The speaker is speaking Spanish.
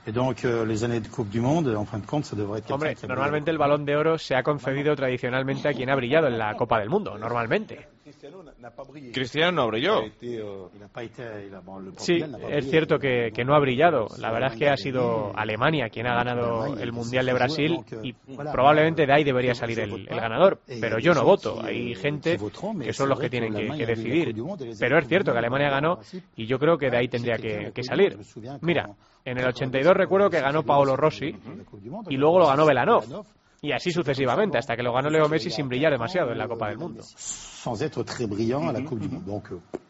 Hombre, normalmente el Balón de Oro se ha concedido tradicionalmente a quien ha brillado en la Copa del Mundo, normalmente. Cristiano no brilló. Sí, es cierto que no ha brillado. La verdad es que ha sido Alemania quien ha ganado el Mundial de Brasil y probablemente de ahí debería salir el ganador. Pero yo no voto. Hay gente que son los que tienen que decidir. Pero es cierto que Alemania ganó y yo creo que de ahí tendría que salir. Mira, en el 82 recuerdo que ganó Paolo Rossi y luego lo ganó Belanov. Y así sucesivamente, hasta que lo ganó Leo Messi sin brillar demasiado en la Copa del Mundo. Sans être très brillant à la Coupe du Monde. Donc,